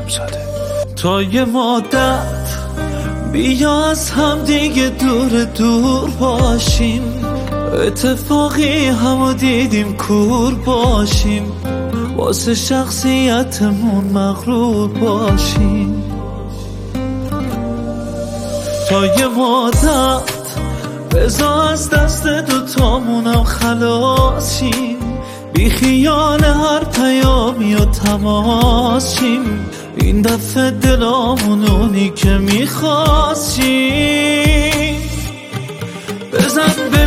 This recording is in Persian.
زاده. تا یه مدت بیا از هم دیگه دور دور باشیم، اتفاقی همو دیدیم کور باشیم، واسه شخصیتمون مغرور باشیم. تا یه مدت بذار از دست دوتامونم خلاصیم، بی خیال هر پیامی و تماسیم، این دفعه دلامون اونی که میخواستیم. بزن